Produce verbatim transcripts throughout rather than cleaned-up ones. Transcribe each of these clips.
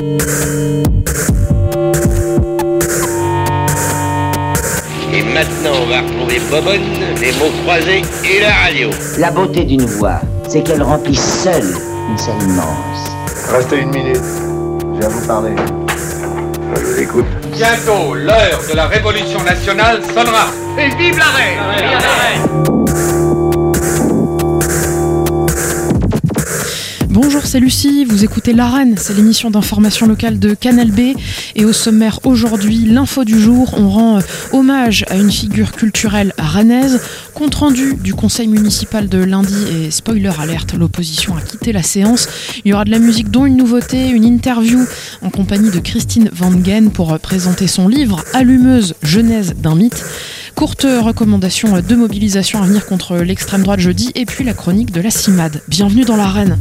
Et maintenant, on va retrouver Bobonne, les mots croisés et la radio. La beauté d'une voix, c'est qu'elle remplit seule une scène immense. Restez une minute, je viens vous parler. Je vous écoute. Bientôt, l'heure de la révolution nationale sonnera. Et vive la reine! Vive la reine! Bonjour, c'est Lucie, vous écoutez l'Arène, c'est l'émission d'information locale de Canal B. Et au sommaire aujourd'hui, l'info du jour, on rend hommage à une figure culturelle rennaise. Compte rendu du conseil municipal de lundi et spoiler alerte, l'opposition a quitté la séance. Il y aura de la musique dont une nouveauté, une interview en compagnie de Christine Van Gen pour présenter son livre Allumeuse, genèse d'un mythe. Courte recommandation de mobilisation à venir contre l'extrême droite jeudi et puis la chronique de la CIMAD. Bienvenue dans l'Arène.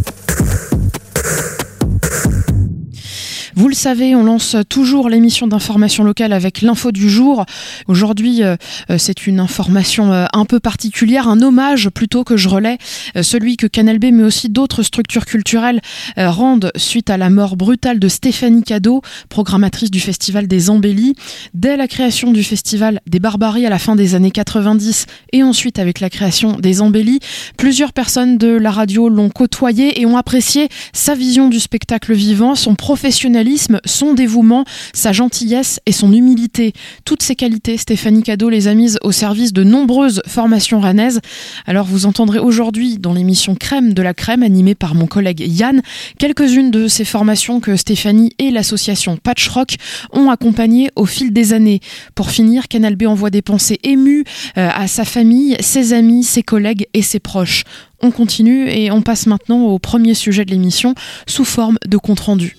Vous le savez, on lance toujours l'émission d'information locale avec l'info du jour. Aujourd'hui, euh, c'est une information euh, un peu particulière, un hommage plutôt que je relais, euh, celui que Canal B mais aussi d'autres structures culturelles euh, rendent suite à la mort brutale de Stéphanie Cadot, programmatrice du Festival des Embellis. Dès la création du Festival des Barbaries à la fin des années quatre-vingt-dix et ensuite avec la création des Embellis, plusieurs personnes de la radio l'ont côtoyé et ont apprécié sa vision du spectacle vivant, son professionnalisme, son dévouement, sa gentillesse et son humilité. Toutes ces qualités, Stéphanie Cadot les a mises au service de nombreuses formations rennaises. Alors vous entendrez aujourd'hui dans l'émission Crème de la Crème, animée par mon collègue Yann, quelques-unes de ces formations que Stéphanie et l'association Patch Rock ont accompagnées au fil des années. Pour finir, Canal B envoie des pensées émues euh, à sa famille, ses amis, ses collègues et ses proches. On continue et on passe maintenant au premier sujet de l'émission sous forme de compte-rendu.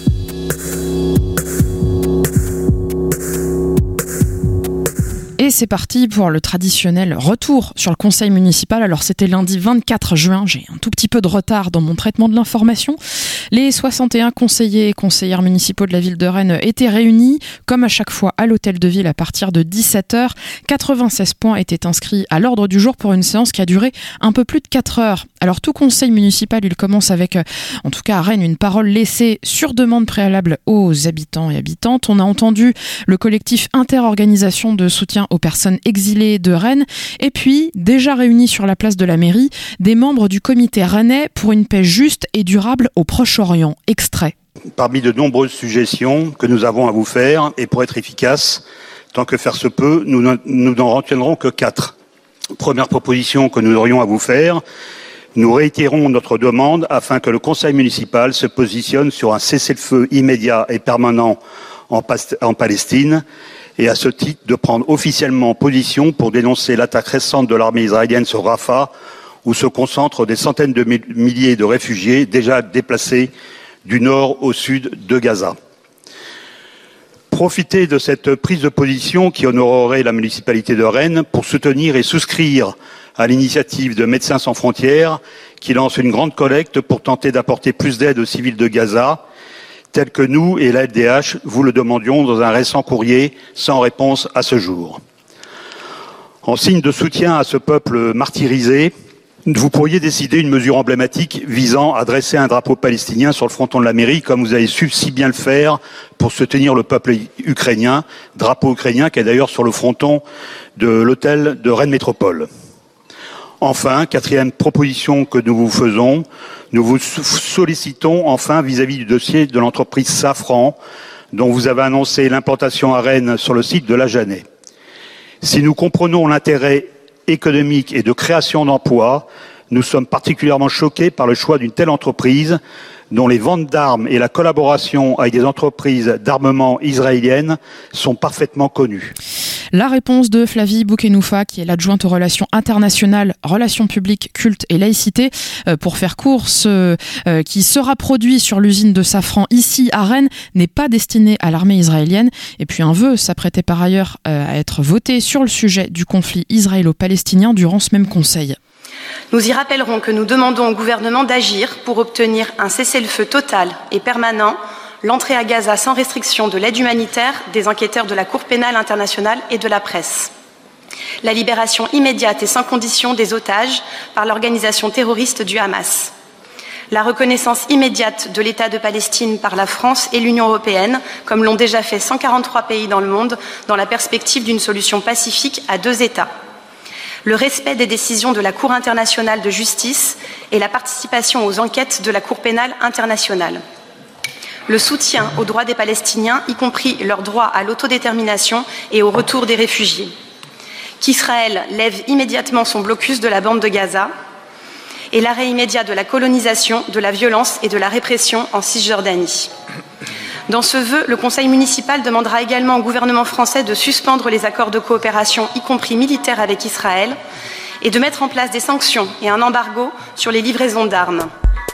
Et c'est parti pour le traditionnel retour sur le conseil municipal. Alors c'était lundi vingt-quatre juin, j'ai un tout petit peu de retard dans mon traitement de l'information. Les soixante et un conseillers et conseillères municipaux de la ville de Rennes étaient réunis, comme à chaque fois à l'hôtel de ville à partir de dix-sept heures. quatre-vingt-seize points étaient inscrits à l'ordre du jour pour une séance qui a duré un peu plus de quatre heures. Alors tout conseil municipal, il commence avec, en tout cas à Rennes, une parole laissée sur demande préalable aux habitants et habitantes. On a entendu le collectif Interorganisation de soutien aux personnes exilées de Rennes, et puis, déjà réunis sur la place de la mairie, des membres du comité rennais pour une paix juste et durable au Proche-Orient. Extrait. Parmi de nombreuses suggestions que nous avons à vous faire, et pour être efficace, tant que faire se peut, nous n'en retiendrons que quatre. Première proposition que nous aurions à vous faire, nous réitérons notre demande afin que le conseil municipal se positionne sur un cessez-le-feu immédiat et permanent en, Pas- en Palestine, et à ce titre de prendre officiellement position pour dénoncer l'attaque récente de l'armée israélienne sur Rafah, où se concentrent des centaines de milliers de réfugiés déjà déplacés du nord au sud de Gaza. Profitez de cette prise de position qui honorerait la municipalité de Rennes pour soutenir et souscrire à l'initiative de Médecins sans frontières qui lance une grande collecte pour tenter d'apporter plus d'aide aux civils de Gaza, tel que nous et la L D H vous le demandions dans un récent courrier sans réponse à ce jour. En signe de soutien à ce peuple martyrisé, vous pourriez décider une mesure emblématique visant à dresser un drapeau palestinien sur le fronton de la mairie, comme vous avez su si bien le faire pour soutenir le peuple ukrainien, drapeau ukrainien qui est d'ailleurs sur le fronton de l'hôtel de Rennes Métropole. Enfin, quatrième proposition que nous vous faisons, nous vous sollicitons enfin vis-à-vis du dossier de l'entreprise Safran, dont vous avez annoncé l'implantation à Rennes sur le site de la Jeannet. Si nous comprenons l'intérêt économique et de création d'emplois, nous sommes particulièrement choqués par le choix d'une telle entreprise dont les ventes d'armes et la collaboration avec des entreprises d'armement israéliennes sont parfaitement connues. La réponse de Flavie Boukenoufa, qui est l'adjointe aux relations internationales, relations publiques, culte et laïcité, euh, pour faire court, ce, euh, qui sera produit sur l'usine de Safran ici à Rennes, n'est pas destiné à l'armée israélienne. Et puis un vœu s'apprêtait par ailleurs euh, à être voté sur le sujet du conflit israélo-palestinien durant ce même conseil. Nous y rappellerons que nous demandons au gouvernement d'agir pour obtenir un cessez-le-feu total et permanent, l'entrée à Gaza sans restriction de l'aide humanitaire, des enquêteurs de la Cour pénale internationale et de la presse. La libération immédiate et sans condition des otages par l'organisation terroriste du Hamas. la reconnaissance immédiate de l'État de Palestine par la France et l'Union européenne, comme l'ont déjà fait cent quarante-trois pays dans le monde, dans la perspective d'une solution pacifique à deux États. Le respect des décisions de la Cour internationale de justice et la participation aux enquêtes de la Cour pénale internationale. Le soutien aux droits des Palestiniens, y compris leur droit à l'autodétermination et au retour des réfugiés. Qu'Israël lève immédiatement son blocus de la bande de Gaza et l'arrêt immédiat de la colonisation, de la violence et de la répression en Cisjordanie. Dans ce vœu, le Conseil municipal demandera également au gouvernement français de suspendre les accords de coopération, y compris militaires, avec Israël, et de mettre en place des sanctions et un embargo sur les livraisons d'armes.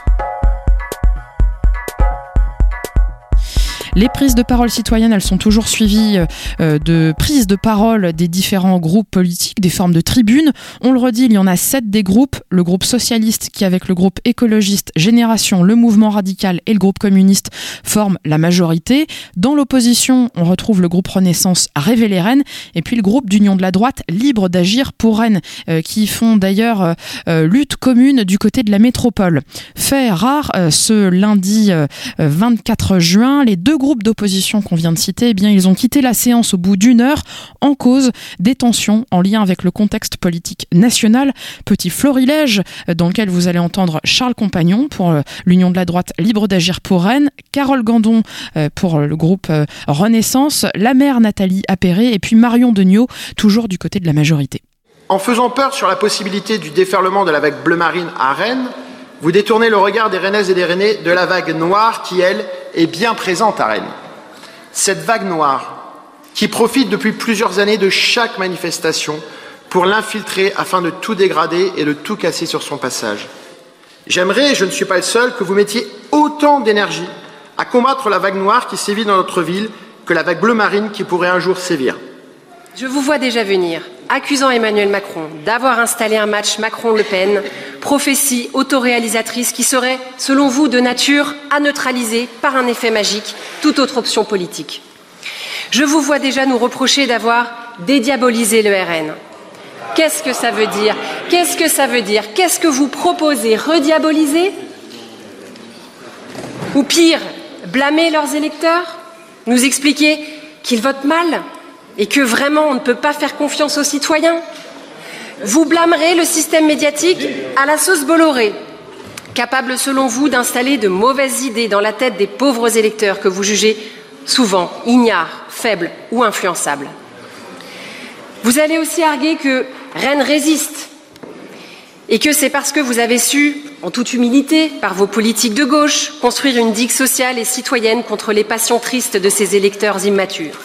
Les prises de parole citoyennes, elles sont toujours suivies euh, de prises de parole des différents groupes politiques, des formes de tribunes. On le redit, il y en a sept des groupes. Le groupe socialiste qui, avec le groupe écologiste Génération, le mouvement radical et le groupe communiste, forment la majorité. Dans l'opposition, on retrouve le groupe Renaissance Révéler Rennes et puis le groupe d'Union de la droite Libre d'agir pour Rennes, euh, qui font d'ailleurs euh, lutte commune du côté de la métropole. Fait rare, euh, ce lundi euh, vingt-quatre juin, les deux groupes d'opposition qu'on vient de citer, eh bien, ils ont quitté la séance au bout d'une heure en cause des tensions en lien avec le contexte politique national. Petit florilège dans lequel vous allez entendre Charles Compagnon pour l'Union de la droite Libre d'agir pour Rennes, Carole Gandon pour le groupe Renaissance, la maire Nathalie Appéré et puis Marion Degnaud, toujours du côté de la majorité. En faisant peur sur la possibilité du déferlement de la vague bleu marine à Rennes, vous détournez le regard des Rennaises et des Rennais de la vague noire qui, elle, est bien présente à Rennes. Cette vague noire qui profite depuis plusieurs années de chaque manifestation pour l'infiltrer afin de tout dégrader et de tout casser sur son passage. J'aimerais, et je ne suis pas le seul, que vous mettiez autant d'énergie à combattre la vague noire qui sévit dans notre ville que la vague bleu marine qui pourrait un jour sévir. Je vous vois déjà venir, accusant Emmanuel Macron d'avoir installé un match Macron-Le Pen, prophétie autoréalisatrice qui serait, selon vous, de nature à neutraliser par un effet magique toute autre option politique. Je vous vois déjà nous reprocher d'avoir dédiabolisé le R N. Qu'est-ce que ça veut dire? Qu'est-ce que ça veut dire? Qu'est-ce que vous proposez? Rediaboliser? Ou pire, blâmer leurs électeurs? Nous expliquer qu'ils votent mal? Et que vraiment on ne peut pas faire confiance aux citoyens? Vous blâmerez le système médiatique à la sauce Bolloré, capable selon vous d'installer de mauvaises idées dans la tête des pauvres électeurs que vous jugez souvent ignares, faibles ou influençables. Vous allez aussi arguer que Rennes résiste et que c'est parce que vous avez su, en toute humilité, par vos politiques de gauche, construire une digue sociale et citoyenne contre les passions tristes de ces électeurs immatures.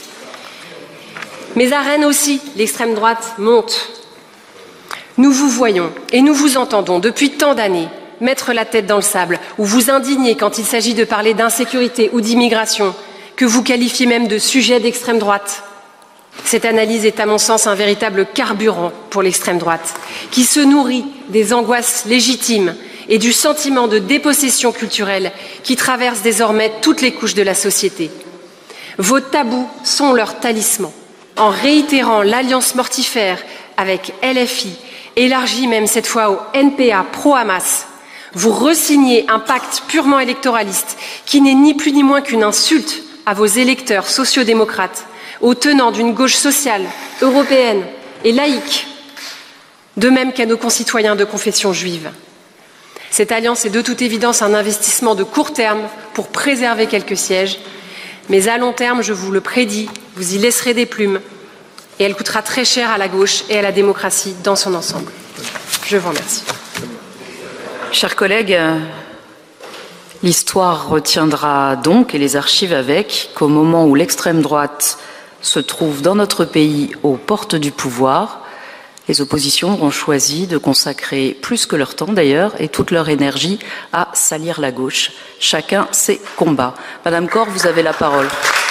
Mais à Rennes aussi, l'extrême droite monte. Nous vous voyons et nous vous entendons depuis tant d'années mettre la tête dans le sable ou vous indigner quand il s'agit de parler d'insécurité ou d'immigration, que vous qualifiez même de sujet d'extrême droite. Cette analyse est à mon sens un véritable carburant pour l'extrême droite, qui se nourrit des angoisses légitimes et du sentiment de dépossession culturelle qui traverse désormais toutes les couches de la société. Vos tabous sont leurs talismans. En réitérant l'alliance mortifère avec L F I, élargie même cette fois au N P A pro-Hamas, vous resignez un pacte purement électoraliste qui n'est ni plus ni moins qu'une insulte à vos électeurs sociodémocrates, aux tenants d'une gauche sociale, européenne et laïque, de même qu'à nos concitoyens de confession juive. Cette alliance est de toute évidence un investissement de court terme pour préserver quelques sièges, mais à long terme, je vous le prédis, vous y laisserez des plumes et elle coûtera très cher à la gauche et à la démocratie dans son ensemble. Je vous remercie. Chers collègues, l'histoire retiendra donc, et les archives avec, qu'au moment où l'extrême droite se trouve dans notre pays aux portes du pouvoir, les oppositions auront choisi de consacrer plus que leur temps d'ailleurs et toute leur énergie à salir la gauche. Chacun ses combats. Madame Corr, vous avez la parole.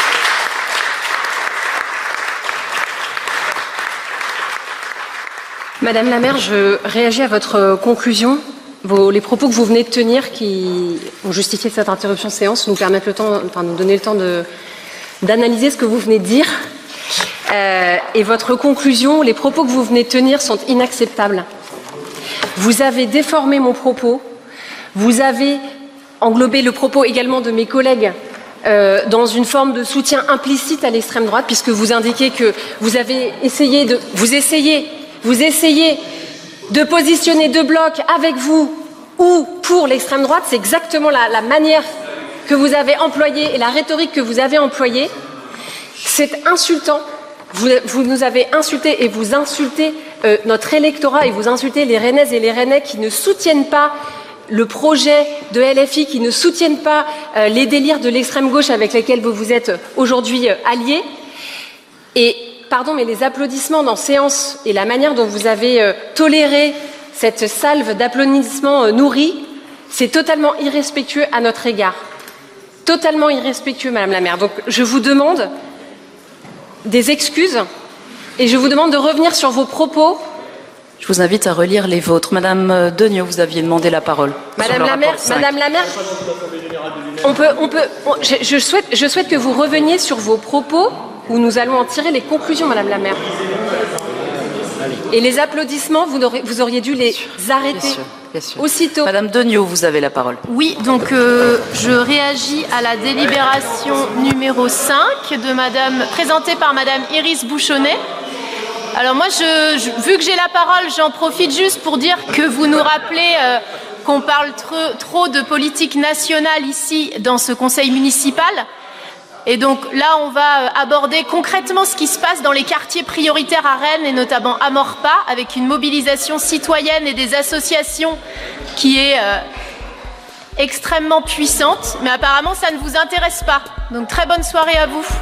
Madame la maire, je réagis à votre conclusion. Vos, les propos que vous venez de tenir qui ont justifié cette interruption de séance nous permettent le temps, enfin, nous donner le temps de, d'analyser ce que vous venez de dire. Euh, et votre conclusion, les propos que vous venez de tenir sont inacceptables. Vous avez déformé mon propos Vous avez englobé le propos également de mes collègues euh, dans une forme de soutien implicite à l'extrême droite, puisque vous indiquez que vous avez essayé de, vous essayez, vous essayez de positionner deux blocs avec vous ou pour l'extrême droite. C'est exactement la, la manière que vous avez employée et la rhétorique que vous avez employée. C'est insultant. Vous, vous nous avez insulté et vous insultez euh, notre électorat et vous insultez les Rennaises et les Rennais qui ne soutiennent pas le projet de L F I, qui ne soutiennent pas euh, les délires de l'extrême gauche avec lesquels vous vous êtes aujourd'hui euh, alliés. Et, pardon, mais les applaudissements dans séance et la manière dont vous avez euh, toléré cette salve d'applaudissements euh, nourris, c'est totalement irrespectueux à notre égard. Totalement irrespectueux, Madame la maire. Donc, je vous demande des excuses et je vous demande de revenir sur vos propos. Je vous invite à relire les vôtres. Madame Degnaud, vous aviez demandé la parole. Madame la maire, Madame la maire, on peut, on peut, on, je, je, souhaite, je souhaite que vous reveniez sur vos propos où nous allons en tirer les conclusions, Madame la maire. Et les applaudissements, vous auriez, vous auriez dû les arrêter bien sûr, bien sûr. aussitôt. Madame Degnaud, vous avez la parole. Oui, donc euh, je réagis à la délibération numéro cinq de Madame, présentée par Madame Iris Bouchonnet. Alors moi, je, je, vu que j'ai la parole, j'en profite juste pour dire que vous nous rappelez euh, qu'on parle trop, trop de politique nationale ici dans ce conseil municipal. Et donc là, on va aborder concrètement ce qui se passe dans les quartiers prioritaires à Rennes et notamment à Maurepas, avec une mobilisation citoyenne et des associations qui est euh, extrêmement puissante. Mais apparemment, ça ne vous intéresse pas. Donc très bonne soirée à vous.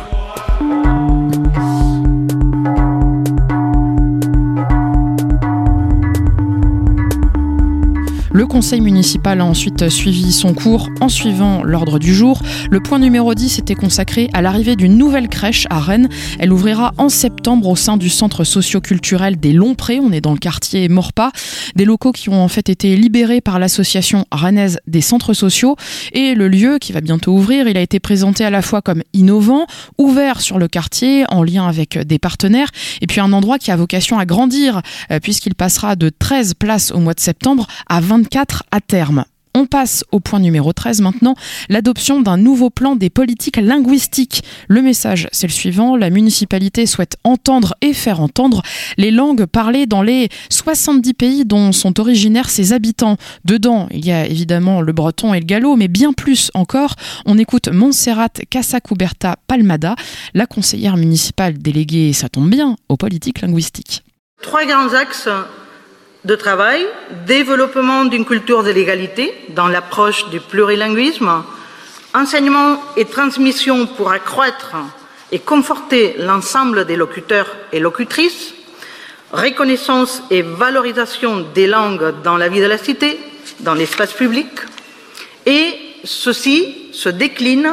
Le conseil municipal a ensuite suivi son cours en suivant l'ordre du jour. Le point numéro dix était consacré à l'arrivée d'une nouvelle crèche à Rennes. Elle ouvrira en septembre au sein du centre socio-culturel des Longs-Prés. On est dans le quartier Maurepas. Des locaux qui ont en fait été libérés par l'association rennaise des centres sociaux. Et le lieu qui va bientôt ouvrir, il a été présenté à la fois comme innovant, ouvert sur le quartier en lien avec des partenaires, et puis un endroit qui a vocation à grandir puisqu'il passera de treize places au mois de septembre à vingt-quatre à terme. On passe au point numéro treize maintenant, l'adoption d'un nouveau plan des politiques linguistiques. Le message, c'est le suivant, la municipalité souhaite entendre et faire entendre les langues parlées dans les soixante-dix pays dont sont originaires ses habitants. Dedans, il y a évidemment le breton et le gallo, mais bien plus encore. On écoute Montserrat Casacuberta Palmada, la conseillère municipale déléguée, ça tombe bien, aux politiques linguistiques. Trois grands axes de travail: développement d'une culture de l'égalité dans l'approche du plurilinguisme, enseignement et transmission pour accroître et conforter l'ensemble des locuteurs et locutrices, reconnaissance et valorisation des langues dans la vie de la cité, dans l'espace public, et ceci se décline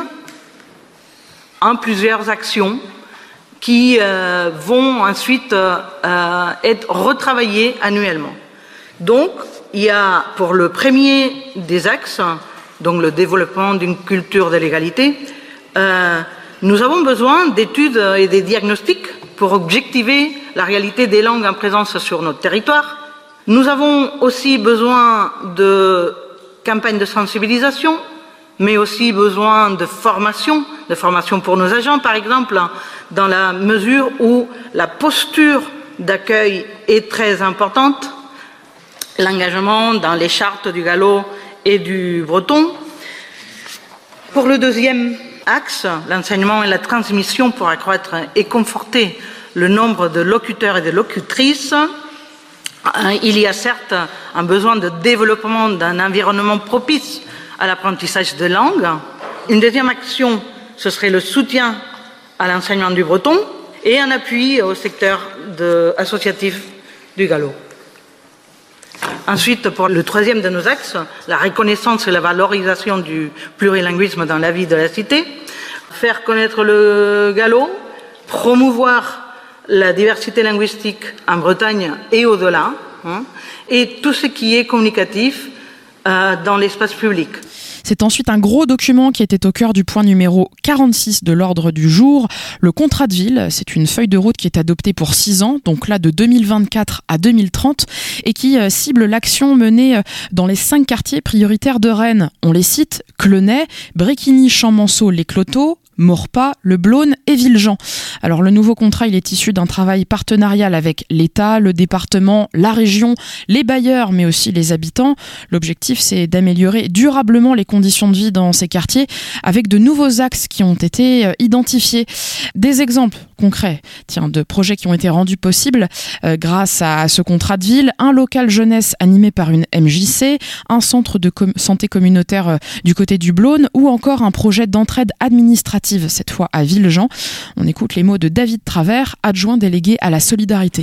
en plusieurs actions qui euh, vont ensuite euh, euh, être retravaillées annuellement. Donc, il y a pour le premier des axes, donc le développement d'une culture de l'égalité, euh, nous avons besoin d'études et des diagnostics pour objectiver la réalité des langues en présence sur notre territoire. Nous avons aussi besoin de campagnes de sensibilisation, mais aussi besoin de formation, de formation pour nos agents, par exemple, dans la mesure où la posture d'accueil est très importante, l'engagement dans les chartes du gallo et du breton. Pour le deuxième axe, l'enseignement et la transmission pour accroître et conforter le nombre de locuteurs et de locutrices, il y a certes un besoin de développement d'un environnement propice à l'apprentissage de langues. Une deuxième action, ce serait le soutien à l'enseignement du breton et un appui au secteur de, associatif du gallo. Ensuite, pour le troisième de nos axes, la reconnaissance et la valorisation du plurilinguisme dans la vie de la cité, faire connaître le gallo, promouvoir la diversité linguistique en Bretagne et au-delà, hein, et tout ce qui est communicatif euh, dans l'espace public. C'est ensuite un gros document qui était au cœur du point numéro quarante-six de l'ordre du jour. Le contrat de ville, c'est une feuille de route qui est adoptée pour six ans, donc là de deux mille vingt-quatre à deux mille trente, et qui euh, cible l'action menée euh, dans les cinq quartiers prioritaires de Rennes. On les cite: Clenay, Bréquigny, Champmanceau, Les Cloteaux, Maurepas, Le Blône et Villejean. Alors le nouveau contrat, il est issu d'un travail partenarial avec l'État, le département, la région, les bailleurs, mais aussi les habitants. L'objectif, c'est d'améliorer durablement les conditions de vie dans ces quartiers avec de nouveaux axes qui ont été identifiés. Des exemples concrets, tiens, de projets qui ont été rendus possibles euh, grâce à ce contrat de ville: un local jeunesse animé par une M J C, un centre de com- santé communautaire euh, du côté du Blône, ou encore un projet d'entraide administrative, cette fois à Villejean. On écoute les mots de David Travers, adjoint délégué à la solidarité.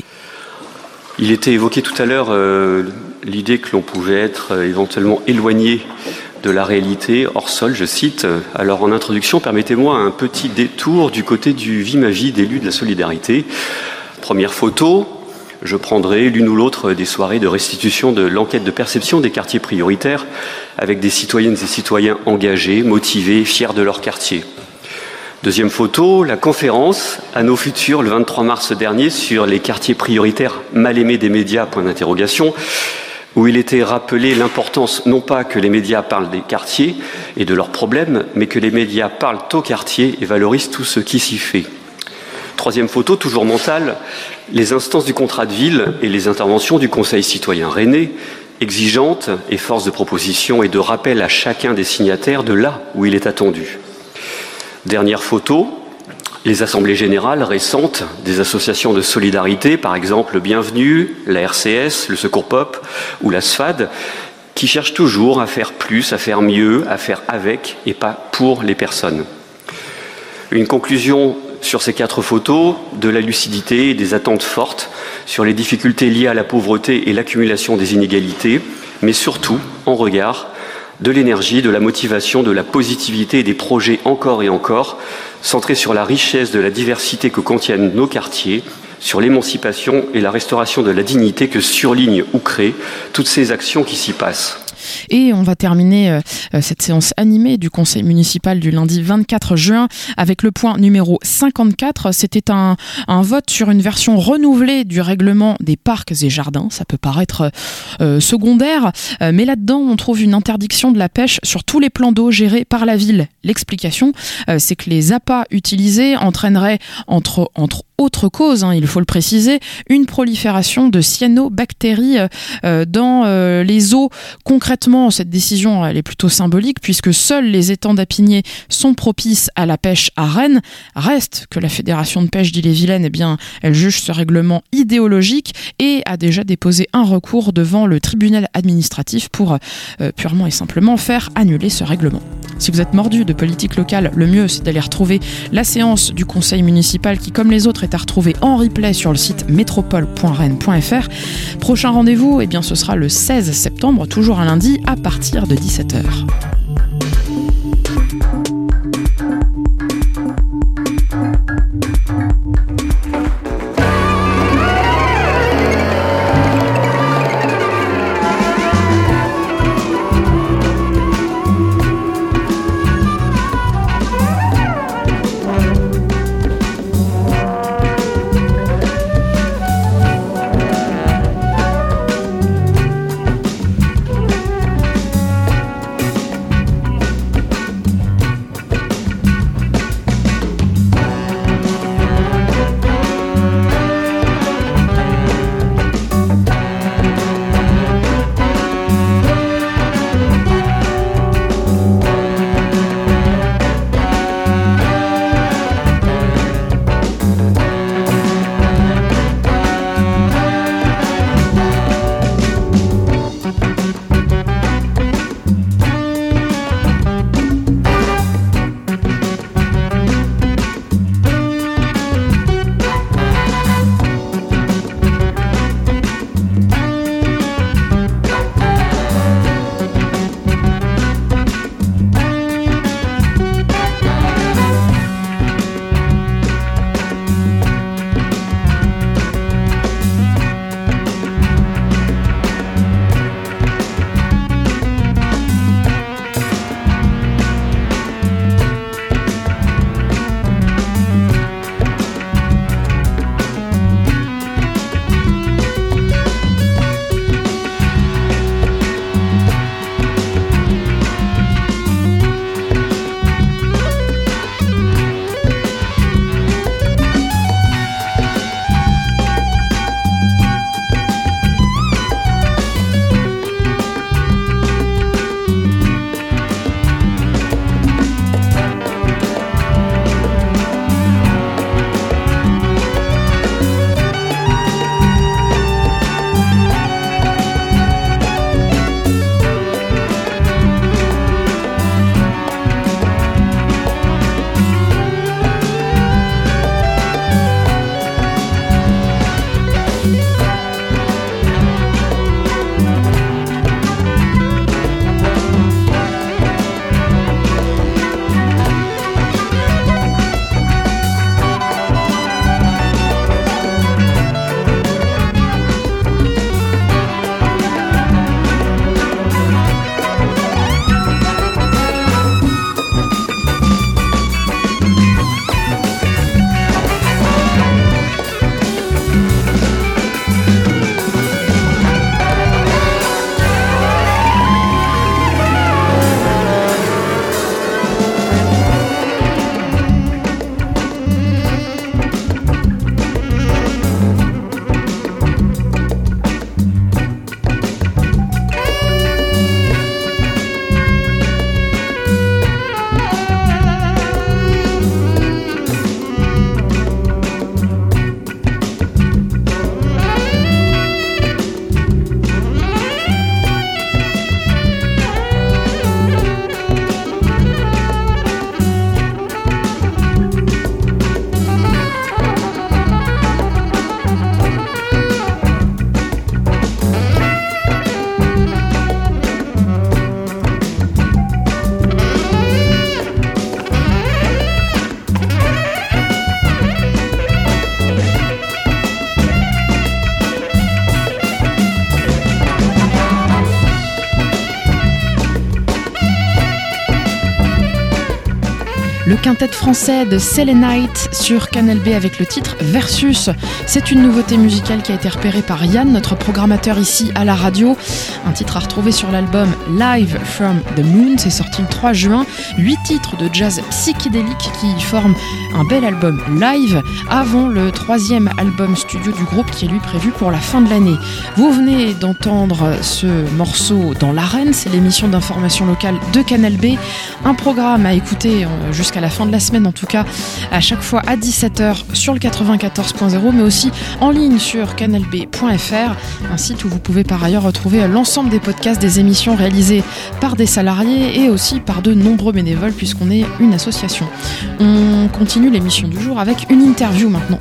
Il était évoqué tout à l'heure euh, l'idée que l'on pouvait être euh, éventuellement éloigné de la réalité hors sol, je cite. Alors en introduction, permettez-moi un petit détour du côté du Vie ma vie d'élu de la solidarité. Première photo, je prendrai l'une ou l'autre des soirées de restitution de l'enquête de perception des quartiers prioritaires avec des citoyennes et citoyens engagés, motivés, fiers de leur quartier. Deuxième photo, la conférence à nos futurs le vingt-trois mars dernier sur les quartiers prioritaires mal aimés des médias, point d'interrogation, où il était rappelé l'importance non pas que les médias parlent des quartiers et de leurs problèmes, mais que les médias parlent aux quartiers et valorisent tout ce qui s'y fait. Troisième photo, toujours mentale, les instances du contrat de ville et les interventions du Conseil citoyen rennais, exigeantes et force de proposition et de rappel à chacun des signataires de là où il est attendu. Dernière photo, les assemblées générales récentes des associations de solidarité, par exemple Bienvenue, la R C S, le Secours Pop ou la S F A D, qui cherchent toujours à faire plus, à faire mieux, à faire avec et pas pour les personnes. Une conclusion sur ces quatre photos: de la lucidité et des attentes fortes sur les difficultés liées à la pauvreté et l'accumulation des inégalités, mais surtout en regard de l'énergie, de la motivation, de la positivité et des projets encore et encore, centrés sur la richesse de la diversité que contiennent nos quartiers, sur l'émancipation et la restauration de la dignité que surlignent ou créent toutes ces actions qui s'y passent. Et on va terminer euh, cette séance animée du conseil municipal du lundi vingt-quatre juin avec le point numéro cinquante-quatre. C'était un, un vote sur une version renouvelée du règlement des parcs et jardins. Ça peut paraître euh, secondaire, euh, mais là-dedans on trouve une interdiction de la pêche sur tous les plans d'eau gérés par la ville. L'explication, euh, c'est que les appâts utilisés entraîneraient entre, entre autre cause, hein, il faut le préciser, une prolifération de cyanobactéries euh, dans euh, les eaux. Concrètement, cette décision elle est plutôt symbolique puisque seuls les étangs d'Apigné sont propices à la pêche à Rennes. Reste que la Fédération de pêche d'Ille-et-Vilaine, eh bien, elle juge ce règlement idéologique et a déjà déposé un recours devant le tribunal administratif pour euh, purement et simplement faire annuler ce règlement. Si vous êtes mordu de politique locale, le mieux c'est d'aller retrouver la séance du conseil municipal qui, comme les autres, est à retrouver en replay sur le site métropole point rennes point f r. Prochain rendez-vous, eh bien, ce sera le seize septembre, toujours un lundi, à partir de dix-sept heures. Le quintet français de Selenite sur Canal B avec le titre Versus. C'est une nouveauté musicale qui a été repérée par Yann, notre programmateur ici à la radio. Un titre à retrouver sur l'album Live from the Moon, c'est sorti le trois juin. Huit titres de jazz psychédélique qui forment un bel album live avant le troisième album studio du groupe qui est lui prévu pour la fin de l'année. Vous venez d'entendre ce morceau dans l'arène, c'est l'émission d'information locale de Canal B. Un programme à écouter jusqu'à à la fin de la semaine en tout cas, à chaque fois à dix-sept heures sur le quatre-vingt-quatorze point zéro, mais aussi en ligne sur canal b point f r, un site où vous pouvez par ailleurs retrouver l'ensemble des podcasts des émissions réalisées par des salariés et aussi par de nombreux bénévoles puisqu'on est une association. On continue l'émission du jour avec une interview maintenant.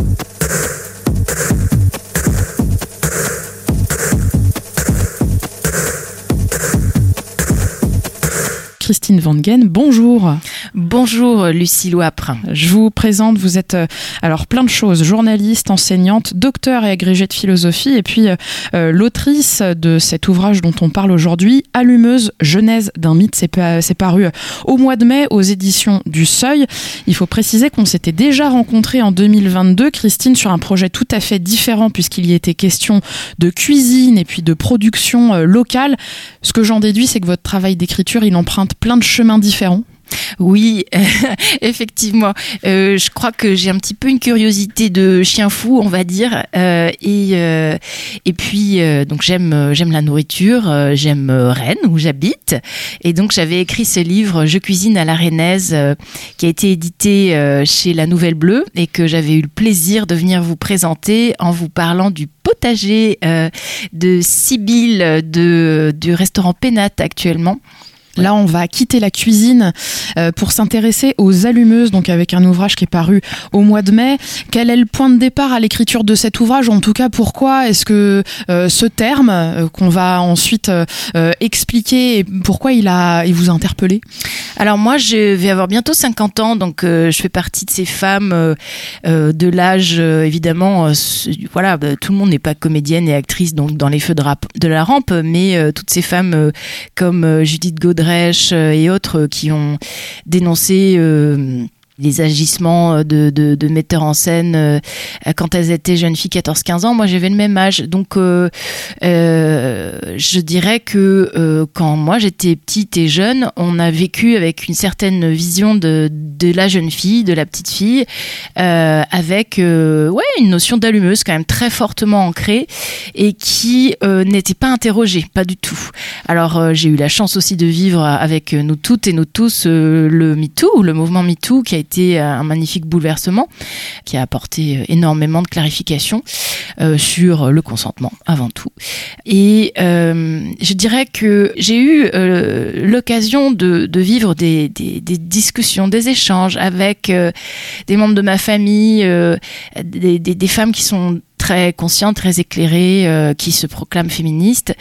Christine Vanguen, bonjour. Bonjour Lucie Louapre. Je vous présente, vous êtes euh, alors plein de choses, journaliste, enseignante, docteur et agrégée de philosophie et puis euh, l'autrice de cet ouvrage dont on parle aujourd'hui, Allumeuse, genèse d'un mythe, c'est, pa- c'est paru au mois de mai aux éditions du Seuil. Il faut préciser qu'on s'était déjà rencontrés en deux mille vingt-deux, Christine, sur un projet tout à fait différent puisqu'il y était question de cuisine et puis de production euh, locale. Ce que j'en déduis, c'est que votre travail d'écriture, il emprunte plein de chemins différents. Oui, effectivement. Euh, je crois que j'ai un petit peu une curiosité de chien fou, on va dire. Euh, et euh, et puis euh, donc j'aime j'aime la nourriture, euh, j'aime Rennes où j'habite. Et donc j'avais écrit ce livre Je cuisine à la rennaise euh, qui a été édité euh, chez La Nouvelle Bleue et que j'avais eu le plaisir de venir vous présenter en vous parlant du potager euh, de Sibylle de du restaurant Pénate actuellement. Là, on va quitter la cuisine euh, pour s'intéresser aux allumeuses, donc avec un ouvrage qui est paru au mois de mai. Quel est le point de départ à l'écriture de cet ouvrage ? En tout cas, pourquoi est-ce que euh, ce terme, euh, qu'on va ensuite euh, expliquer, pourquoi il, a, il vous a interpellé ? Alors moi, je vais avoir bientôt cinquante ans, donc euh, je fais partie de ces femmes euh, euh, de l'âge, euh, évidemment, euh, voilà, bah, tout le monde n'est pas comédienne et actrice donc dans les feux de, rap- de la rampe, mais euh, toutes ces femmes euh, comme euh, Judith Godrèche et autres qui ont dénoncé euh, les agissements de, de, de metteurs en scène euh, quand elles étaient jeunes filles, quatorze quinze ans. Moi, j'avais le même âge. Donc, euh, euh, je dirais que euh, quand moi, j'étais petite et jeune, on a vécu avec une certaine vision de, de la jeune fille, de la petite fille, euh, avec euh, ouais, une notion d'allumeuse quand même très fortement ancrée et qui euh, n'était pas interrogée, pas du tout. Alors, euh, j'ai eu la chance aussi de vivre avec nous toutes et nous tous euh, le MeToo, le mouvement MeToo, qui a été un magnifique bouleversement qui a apporté énormément de clarification euh, sur le consentement avant tout. Et euh, je dirais que j'ai eu euh, l'occasion de, de vivre des, des, des discussions, des échanges avec euh, des membres de ma famille, euh, des, des, des femmes qui sont très conscientes, très éclairées, euh, qui se proclament féministes,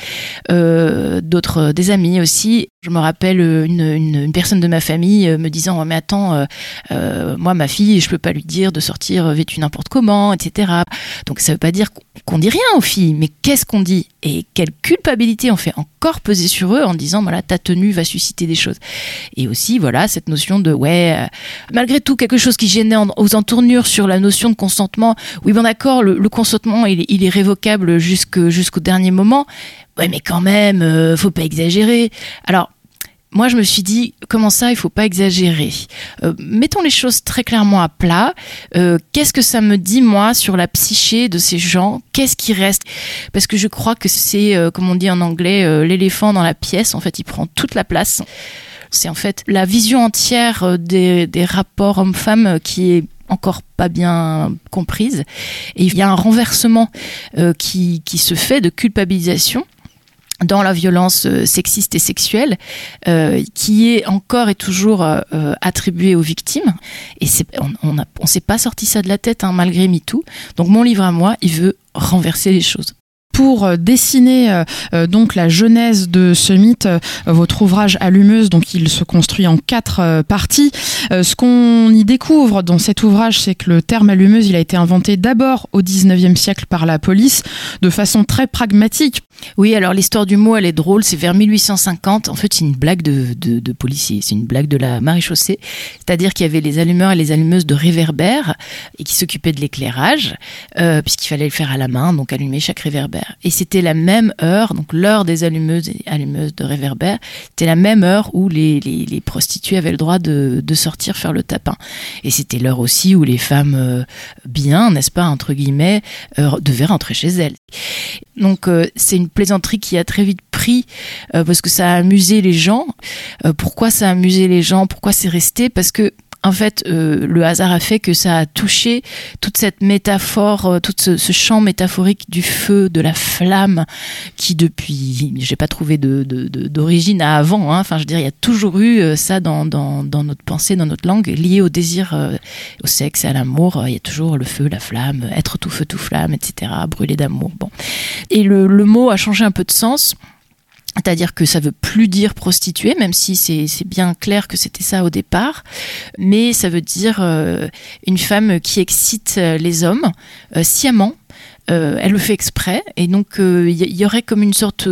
euh, d'autres, des amis aussi. Je me rappelle une, une, une personne de ma famille me disant oh, « mais attends, euh, euh, moi ma fille, je peux pas lui dire de sortir vêtue n'importe comment, et cetera » Donc ça veut pas dire qu'on dit rien aux filles, mais qu'est-ce qu'on dit ? Et quelle culpabilité on fait encore peser sur eux en disant voilà, ta tenue va susciter des choses. Et aussi voilà cette notion de ouais, euh, malgré tout quelque chose qui gênait en, aux entournures sur la notion de consentement. Oui bon d'accord, le, le consentement il, il est révocable jusque, jusqu'au dernier moment. Ouais mais quand même, euh, faut pas exagérer. Alors moi, je me suis dit, comment ça, il faut pas exagérer. Euh, mettons les choses très clairement à plat. Euh, qu'est-ce que ça me dit, moi, sur la psyché de ces gens ? Qu'est-ce qui reste ? Parce que je crois que c'est, euh, comme on dit en anglais, euh, l'éléphant dans la pièce. En fait, il prend toute la place. C'est en fait la vision entière des, des rapports hommes-femmes qui est encore pas bien comprise. Et il y a un renversement euh, qui, qui se fait de culpabilisation dans la violence sexiste et sexuelle, euh, qui est encore et toujours euh, attribuée aux victimes. Et c'est, on ne on s'est pas sorti ça de la tête, hein, malgré MeToo. Donc mon livre à moi, il veut renverser les choses. Pour dessiner euh, donc la genèse de ce mythe, euh, votre ouvrage Allumeuse, donc il se construit en quatre euh, parties. Euh, ce qu'on y découvre dans cet ouvrage, c'est que le terme allumeuse, il a été inventé d'abord au dix-neuvième siècle par la police, de façon très pragmatique. Oui, alors l'histoire du mot, elle est drôle. C'est vers mille huit cent cinquante. En fait, c'est une blague de, de, de policiers. C'est une blague de la maréchaussée. C'est-à-dire qu'il y avait les allumeurs et les allumeuses de réverbères et qui s'occupaient de l'éclairage, euh, puisqu'il fallait le faire à la main, donc allumer chaque réverbère. Et c'était la même heure, donc l'heure des allumeuses et allumeuses de réverbères, c'était la même heure où les, les, les prostituées avaient le droit de, de sortir faire le tapin. Et c'était l'heure aussi où les femmes euh, bien, n'est-ce pas, entre guillemets, euh, devaient rentrer chez elles. Donc euh, c'est une plaisanterie qui a très vite pris euh, parce que ça a amusé les gens. Euh, pourquoi ça a amusé les gens ? Pourquoi c'est resté ? Parce que en fait, euh, le hasard a fait que ça a touché toute cette métaphore, euh, tout ce, ce champ métaphorique du feu, de la flamme, qui depuis, j'ai pas trouvé de, de, de, d'origine à avant. Hein. Enfin, je veux dire, il y a toujours eu euh, ça dans, dans, dans notre pensée, dans notre langue, lié au désir, euh, au sexe, à l'amour. Il y a toujours le feu, la flamme, être tout feu, tout flamme, et cetera. Brûler d'amour. Bon, et le, le mot a changé un peu de sens. C'est-à-dire que ça veut plus dire prostituée, même si c'est, c'est bien clair que c'était ça au départ, mais ça veut dire euh, une femme qui excite les hommes euh, sciemment. Euh, elle le fait exprès, et donc il euh, y, y aurait comme une sorte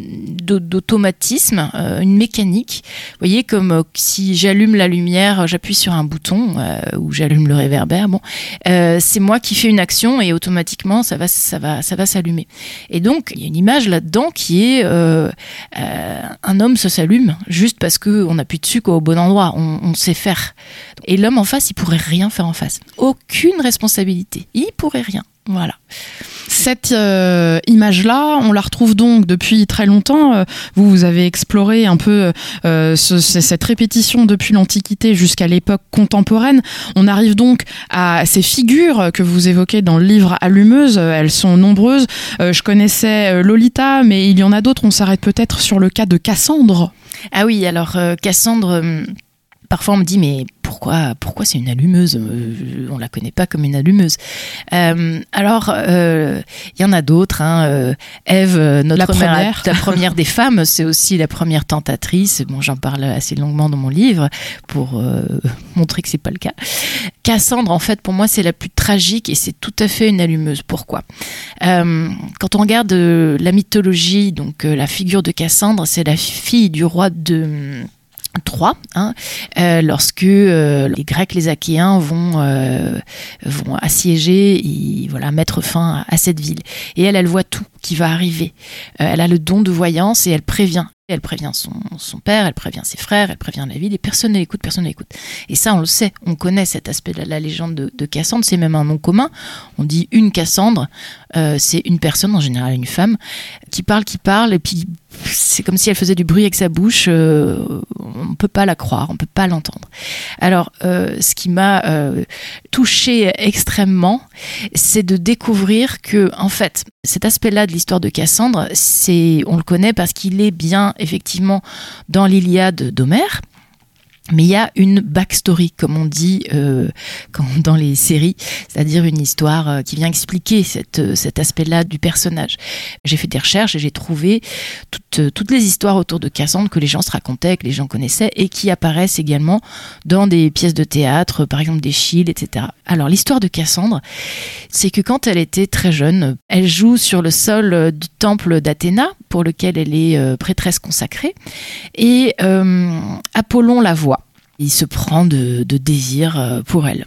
d'automatisme, euh, une mécanique. Vous voyez, comme euh, si j'allume la lumière, j'appuie sur un bouton euh, ou j'allume le réverbère. Bon, euh, c'est moi qui fais une action et automatiquement ça va, ça va, ça va s'allumer. Et donc il y a une image là-dedans qui est euh, euh, un homme ça s'allume juste parce que on appuie dessus quoi, au bon endroit. On, on sait faire. Et l'homme en face, il pourrait rien faire en face. Aucune responsabilité. Il pourrait rien. Voilà. Cette euh, image-là, on la retrouve donc depuis très longtemps. Euh, vous, vous avez exploré un peu euh, ce, cette répétition depuis l'Antiquité jusqu'à l'époque contemporaine. On arrive donc à ces figures que vous évoquez dans le livre Allumeuse. Elles sont nombreuses. Euh, je connaissais Lolita, mais il y en a d'autres. On s'arrête peut-être sur le cas de Cassandre. Ah oui, alors euh, Cassandre... Euh... Parfois, on me dit, mais pourquoi, pourquoi c'est une allumeuse ? euh, On la connaît pas comme une allumeuse. Euh, alors, il euh, y en a d'autres. Hein, euh, Ève, notre la mère, première. la première des femmes, c'est aussi la première tentatrice. Bon, j'en parle assez longuement dans mon livre pour euh, montrer que c'est pas le cas. Cassandre, en fait, pour moi, c'est la plus tragique et c'est tout à fait une allumeuse. Pourquoi ? euh, Quand on regarde euh, la mythologie, donc euh, la figure de Cassandre, c'est la fille du roi de Troie, hein, euh, lorsque euh, les Grecs, les Achéens vont euh, vont assiéger et voilà mettre fin à, à cette ville. Et elle, elle voit tout qui va arriver. Euh, elle a le don de voyance et elle prévient. Elle prévient son, son père, elle prévient ses frères, elle prévient la ville et personne ne l'écoute, personne ne l'écoute. Et ça, on le sait, on connaît cet aspect de la, la légende de, de Cassandre, c'est même un nom commun. On dit une Cassandre, euh, c'est une personne, en général une femme, qui parle, qui parle, et puis c'est comme si elle faisait du bruit avec sa bouche, euh, on ne peut pas la croire, on ne peut pas l'entendre. Alors, euh, ce qui m'a euh, touchée extrêmement, c'est de découvrir que, en fait, cet aspect-là de l'histoire de Cassandre, c'est, on le connaît parce qu'il est bien effectivement dans l'Iliade d'Homère. Mais il y a une backstory, comme on dit euh, quand, dans les séries, c'est-à-dire une histoire euh, qui vient expliquer cette, euh, cet aspect-là du personnage. J'ai fait des recherches et j'ai trouvé toutes, euh, toutes les histoires autour de Cassandre que les gens se racontaient, que les gens connaissaient et qui apparaissent également dans des pièces de théâtre, par exemple d'Échille, et cetera. Alors l'histoire de Cassandre, c'est que quand elle était très jeune, elle joue sur le sol du temple d'Athéna, pour lequel elle est euh, prêtresse consacrée, et euh, Apollon la voit. Il se prend de, de désir pour elle.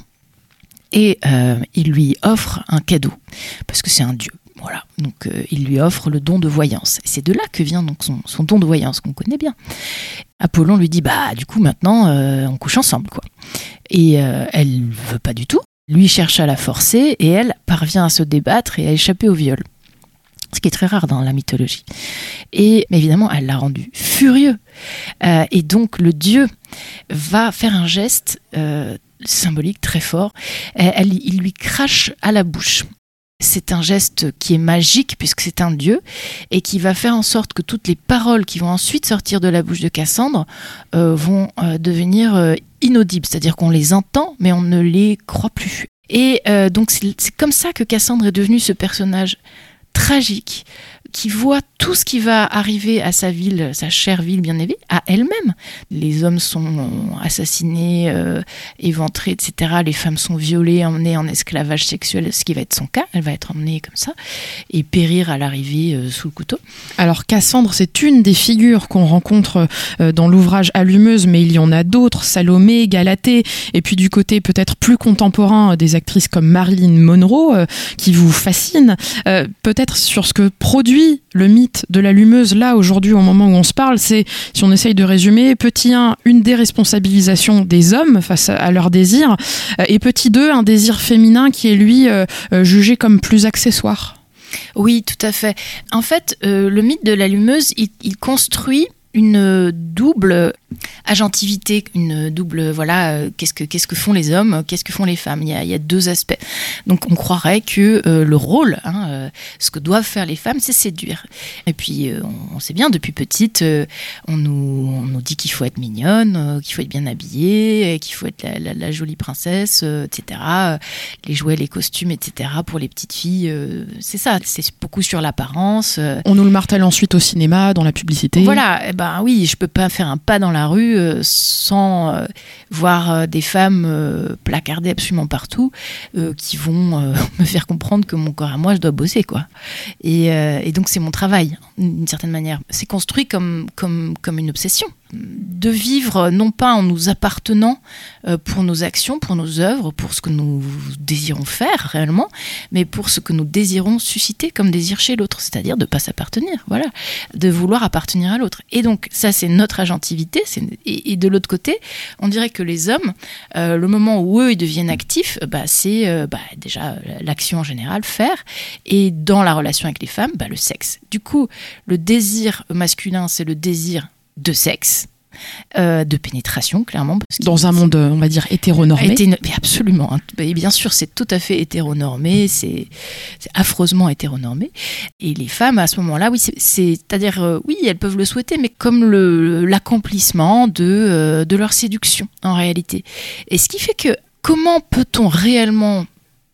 Et euh, il lui offre un cadeau, parce que c'est un dieu. Voilà. Donc euh, il lui offre le don de voyance. Et c'est de là que vient donc son, son don de voyance, qu'on connaît bien. Apollon lui dit, bah du coup maintenant euh, on couche ensemble, quoi. Et euh, elle veut pas du tout. Lui cherche à la forcer et elle parvient à se débattre et à échapper au viol. Ce qui est très rare dans la mythologie. Et mais évidemment, elle l'a rendu furieux. Euh, et donc, le dieu va faire un geste euh, symbolique très fort. Elle, il lui crache à la bouche. C'est un geste qui est magique, puisque c'est un dieu, et qui va faire en sorte que toutes les paroles qui vont ensuite sortir de la bouche de Cassandre euh, vont euh, devenir euh, inaudibles. C'est-à-dire qu'on les entend, mais on ne les croit plus. Et euh, donc, c'est, c'est comme ça que Cassandre est devenue ce personnage tragique, qui voit tout ce qui va arriver à sa ville, sa chère ville bien aimée, à elle-même. Les hommes sont assassinés, euh, éventrés, et cetera. Les femmes sont violées, emmenées en esclavage sexuel, ce qui va être son cas. Elle va être emmenée comme ça et périr à l'arrivée euh, sous le couteau. Alors Cassandre, c'est une des figures qu'on rencontre euh, dans l'ouvrage Allumeuse, mais il y en a d'autres, Salomé, Galatée, et puis du côté peut-être plus contemporain, des actrices comme Marilyn Monroe, euh, qui vous fascinent. Euh, peut-être sur ce que produit le mythe de l'allumeuse, là, aujourd'hui, au moment où on se parle, c'est, si on essaye de résumer, petit un, une déresponsabilisation des hommes face à, à leurs désirs, euh, et petit deux, un désir féminin qui est, lui, euh, euh, jugé comme plus accessoire. Oui, tout à fait. En fait, euh, le mythe de l'allumeuse, il, il construit une double agentivité, une double, voilà, euh, qu'est-ce que, qu'est-ce que font les hommes, qu'est-ce que font les femmes. Il y a, il y a deux aspects. Donc on croirait que euh, le rôle, hein, euh, ce que doivent faire les femmes, c'est séduire. Et puis euh, on, on sait bien, depuis petite, euh, on, nous, on nous dit qu'il faut être mignonne, euh, qu'il faut être bien habillée, qu'il faut être la, la, la jolie princesse, euh, et cetera. Les jouets, les costumes, et cetera. Pour les petites filles, euh, c'est ça, c'est beaucoup sur l'apparence. Euh. On nous le martèle ensuite au cinéma, dans la publicité. Voilà, eh ben oui, je peux pas faire un pas dans la rue euh, sans euh, voir euh, des femmes euh, placardées absolument partout euh, qui vont euh, me faire comprendre que mon corps à moi, je dois bosser, quoi. Et, euh, et donc c'est mon travail, d'une certaine manière. C'est construit comme, comme, comme une obsession. De vivre non pas en nous appartenant euh, pour nos actions, pour nos œuvres, pour ce que nous désirons faire réellement, mais pour ce que nous désirons susciter comme désir chez l'autre, c'est-à-dire de ne pas s'appartenir, voilà, de vouloir appartenir à l'autre. Et donc ça, c'est notre agentivité, c'est... Et, et de l'autre côté, on dirait que les hommes, euh, le moment où eux ils deviennent actifs, bah, c'est euh, bah, déjà l'action en général, faire, et dans la relation avec les femmes, bah, le sexe. Du coup, le désir masculin, c'est le désir de sexe, euh, de pénétration, clairement. Parce dans un monde, on va dire, hétéronormé. Hété- mais absolument. Hein. Et bien sûr, c'est tout à fait hétéronormé, c'est, c'est affreusement hétéronormé. Et les femmes, à ce moment-là, oui, c'est, c'est, c'est-à-dire, euh, oui, elles peuvent le souhaiter, mais comme le, l'accomplissement de, euh, de leur séduction, en réalité. Et ce qui fait que, comment peut-on réellement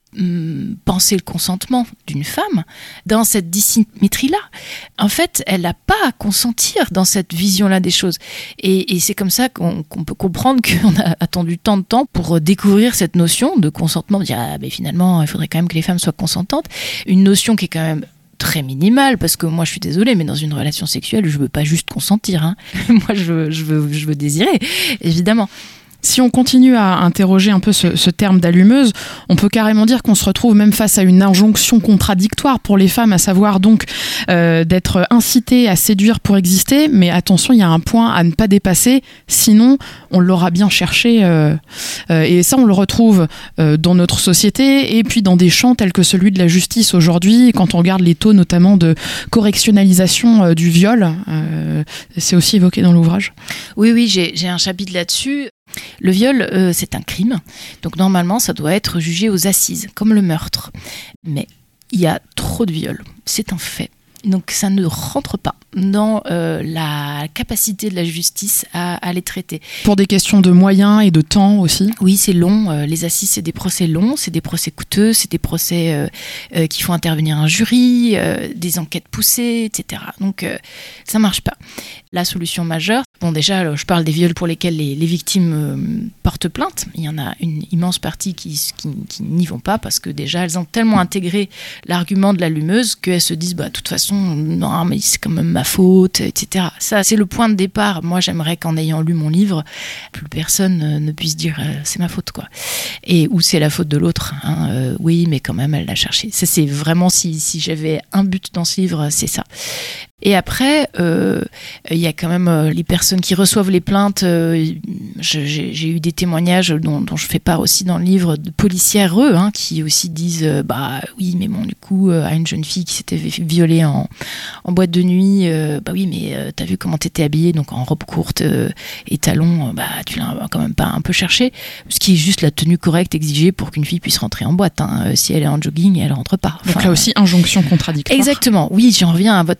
penser le consentement d'une femme dans cette dissymétrie-là? En fait, elle n'a pas à consentir dans cette vision-là des choses. Et, et c'est comme ça qu'on, qu'on peut comprendre qu'on a attendu tant de temps pour découvrir cette notion de consentement. Dire, ah, mais finalement, il faudrait quand même que les femmes soient consentantes. Une notion qui est quand même très minimale, parce que moi, je suis désolée, mais dans une relation sexuelle, je veux pas juste consentir. Hein. Moi, je veux, je veux, je veux désirer, évidemment. Si on continue à interroger un peu ce, ce terme d'allumeuse, on peut carrément dire qu'on se retrouve même face à une injonction contradictoire pour les femmes, à savoir donc euh, d'être incitées à séduire pour exister, mais attention, il y a un point à ne pas dépasser, sinon on l'aura bien cherché. Euh, euh, et ça, on le retrouve euh, dans notre société, et puis dans des champs tels que celui de la justice aujourd'hui, quand on regarde les taux notamment de correctionnalisation euh, du viol, euh, c'est aussi évoqué dans l'ouvrage. Oui, oui, j'ai, j'ai un chapitre là-dessus. Le viol, euh, c'est un crime, donc normalement ça doit être jugé aux assises, comme le meurtre. Mais il y a trop de viols, c'est un fait. Donc ça ne rentre pas dans euh, la capacité de la justice à, à les traiter. Pour des questions de moyens et de temps aussi. Oui, c'est long. Euh, les assises, c'est des procès longs, c'est des procès coûteux, c'est des procès euh, euh, qui font intervenir un jury, euh, des enquêtes poussées, et cetera. Donc euh, ça marche pas. La solution majeure, bon déjà, alors, je parle des viols pour lesquels les, les victimes euh, portent plainte. Il y en a une immense partie qui, qui, qui n'y vont pas parce que déjà elles ont tellement intégré l'argument de l'allumeuse qu'elles se disent, bah de toute façon, non, mais c'est quand même ma faute, et cetera. Ça, c'est le point de départ. Moi, j'aimerais qu'en ayant lu mon livre, plus personne ne puisse dire euh, c'est ma faute, quoi. Et ou c'est la faute de l'autre. Hein. Euh, oui, mais quand même, elle l'a cherché. Ça, c'est vraiment si, si j'avais un but dans ce livre, c'est ça. Et après, euh, il y a quand même euh, les personnes qui reçoivent les plaintes. Euh, je, j'ai, j'ai eu des témoignages dont, dont je fais part aussi dans le livre de policières, eux, hein, qui aussi disent euh, bah oui, mais bon, du coup, euh, à une jeune fille qui s'était violée en, en boîte de nuit, euh, bah oui, mais euh, t'as vu comment t'étais habillée, donc en robe courte euh, et talons, euh, bah tu l'as quand même pas un peu cherché, ce qui est juste la tenue correcte exigée pour qu'une fille puisse rentrer en boîte. Hein. Si elle est en jogging, elle rentre pas. Enfin, donc là aussi, injonction contradictoire. Exactement. Oui, j'en reviens à votre, votre